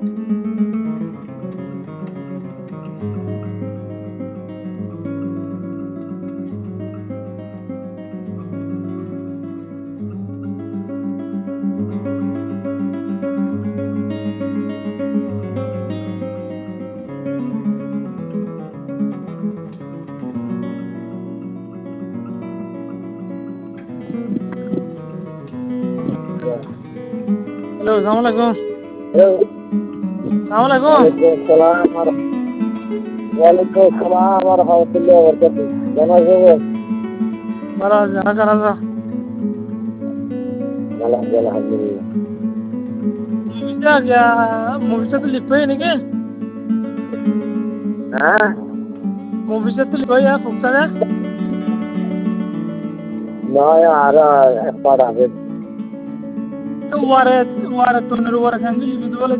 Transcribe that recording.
Hello अस्सलाम वालेकुम। Hello. अस्सलाम वालेकुम। वालेकुम सलाम व रहमतुल्लाहि व बरकातहू। কেমন আছেন? ভালো আছে, কেমন আছো? আলহামদুলিল্লাহ। মুভিটা তো লিখবই নাকি? হ্যাঁ? মুভিটা তো লিখবই ফুকসানে। নয় আর এক পার আছে। ওয়ারে ওয়ারে তোর ওয়ারে খান লিখবি তো বলে